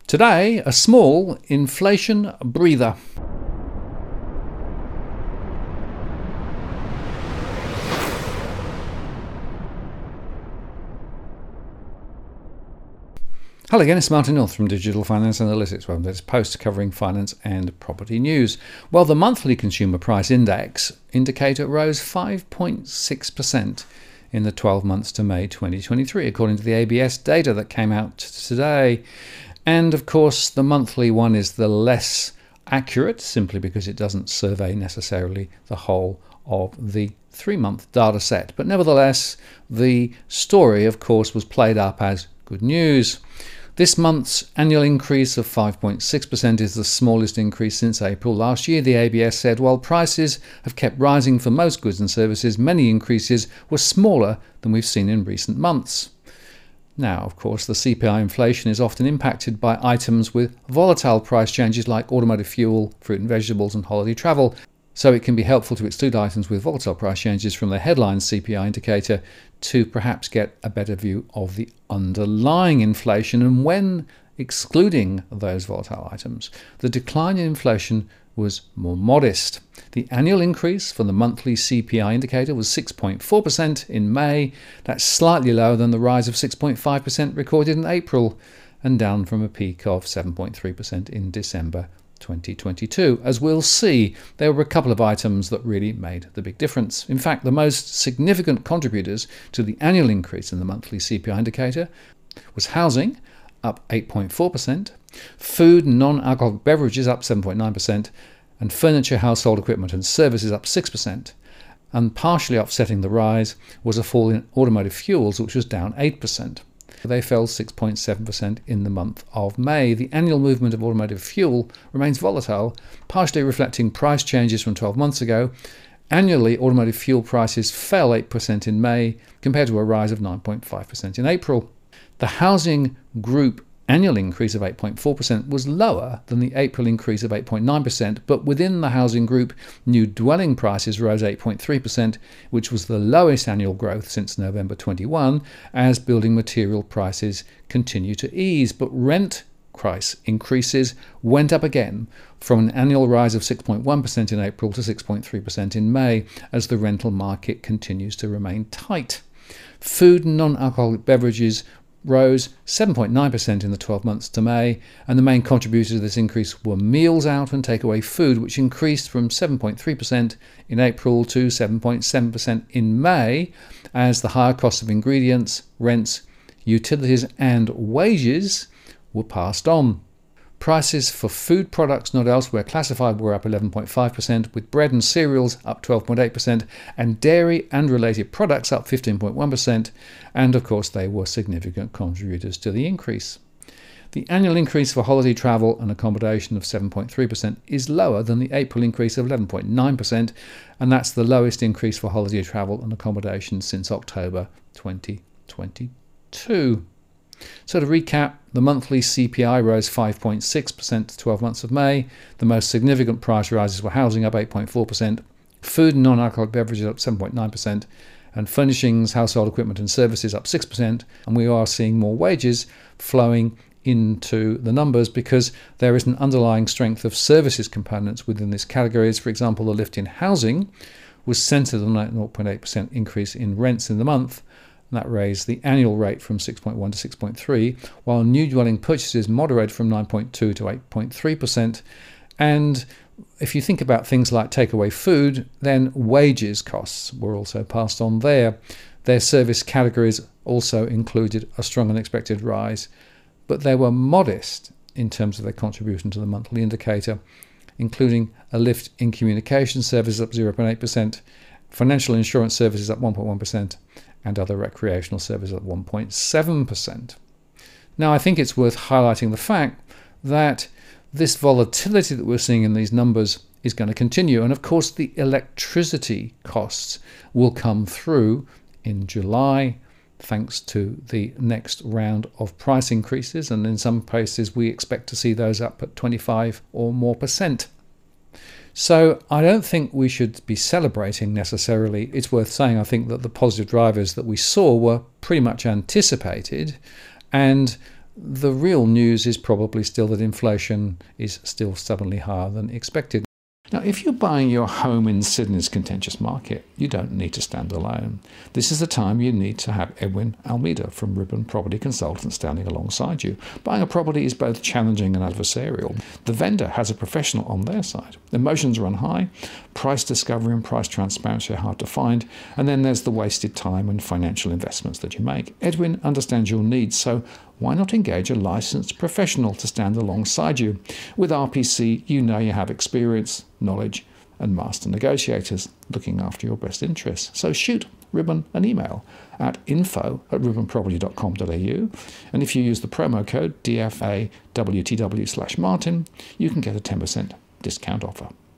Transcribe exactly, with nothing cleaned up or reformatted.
Today, a small inflation breather. Hello again, it's Martin North from Digital Finance Analytics, where there's posts covering finance and property news. Well, the monthly consumer price index indicator rose five point six percent in the twelve months to May twenty twenty-three, according to the A B S data that came out today. And of course, the monthly one is the less accurate, simply because it doesn't survey necessarily the whole of the three-month data set. But nevertheless, the story, of course, was played up as good news. This month's annual increase of five point six percent is the smallest increase since April last year. The A B S said while prices have kept rising for most goods and services, many increases were smaller than we've seen in recent months. Now, of course, the C P I inflation is often impacted by items with volatile price changes like automotive fuel, fruit and vegetables, and holiday travel. So it can be helpful to exclude items with volatile price changes from the headline C P I indicator to perhaps get a better view of the underlying inflation. And when excluding those volatile items, the decline in inflation was more modest. The annual increase for the monthly C P I indicator was six point four percent in May. That's slightly lower than the rise of six point five percent recorded in April, and down from a peak of seven point three percent in December twenty twenty-two. As we'll see, there were a couple of items that really made the big difference. In fact, the most significant contributors to the annual increase in the monthly C P I indicator was housing, up eight point four percent, food and non-alcoholic beverages up seven point nine percent, and furniture, household equipment and services up six percent. And partially offsetting the rise was a fall in automotive fuels, which was down eight percent. They fell six point seven percent in the month of May. The annual movement of automotive fuel remains volatile, partially reflecting price changes from twelve months ago. Annually, automotive fuel prices fell eight percent in May, compared to a rise of nine point five percent in April. The housing group annual increase of eight point four percent was lower than the April increase of eight point nine percent, but within the housing group, new dwelling prices rose eight point three percent, which was the lowest annual growth since November twenty-one, as building material prices continue to ease. But rent price increases went up again, from an annual rise of six point one percent in April to six point three percent in May, as the rental market continues to remain tight. Food and non-alcoholic beverages rose seven point nine percent in the twelve months to May, and the main contributors to this increase were meals out and takeaway food, which increased from seven point three percent in April to seven point seven percent in May, as the higher costs of ingredients, rents, utilities and wages were passed on. Prices for food products not elsewhere classified were up eleven point five percent, with bread and cereals up twelve point eight percent, and dairy and related products up fifteen point one percent, and of course they were significant contributors to the increase. The annual increase for holiday travel and accommodation of seven point three percent is lower than the April increase of eleven point nine percent, and that's the lowest increase for holiday travel and accommodation since October twenty twenty-two. So to recap, the monthly C P I rose five point six percent to twelve months of May. The most significant price rises were housing up eight point four percent, food and non-alcoholic beverages up seven point nine percent, and furnishings, household equipment and services up six percent. And we are seeing more wages flowing into the numbers because there is an underlying strength of services components within these categories. For example, the lift in housing was centered on a zero point eight percent increase in rents in the month, and that raised the annual rate from six point one to six point three, while new dwelling purchases moderated from nine point two to eight point three percent. And if you think about things like takeaway food, then wages costs were also passed on there. Their service categories also included a stronger than expected rise, but they were modest in terms of their contribution to the monthly indicator, including a lift in communication services up zero point eight percent, financial insurance services up one point one percent, and other recreational services at one point seven percent. Now, I think it's worth highlighting the fact that this volatility that we're seeing in these numbers is going to continue. And of course, the electricity costs will come through in July, thanks to the next round of price increases. And in some places, we expect to see those up at twenty-five or more percent. So I don't think we should be celebrating necessarily. It's worth saying, I think, that the positive drivers that we saw were pretty much anticipated, and the real news is probably still that inflation is still stubbornly higher than expected. Now, if you're buying your home in Sydney's contentious market, you don't need to stand alone. This is the time you need to have Edwin Almeida from Ribbon Property Consultants standing alongside you. Buying a property is both challenging and adversarial. The vendor has a professional on their side. Emotions run high, price discovery and price transparency are hard to find, and then there's the wasted time and financial investments that you make. Edwin understands your needs, so why not engage a licensed professional to stand alongside you? With R P C, you know you have experience, knowledge, and master negotiators looking after your best interests. So shoot Ribbon an email at info at ribbon property dot com dot a u, and if you use the promo code D F A W T W slash Martin, you can get a ten percent discount offer.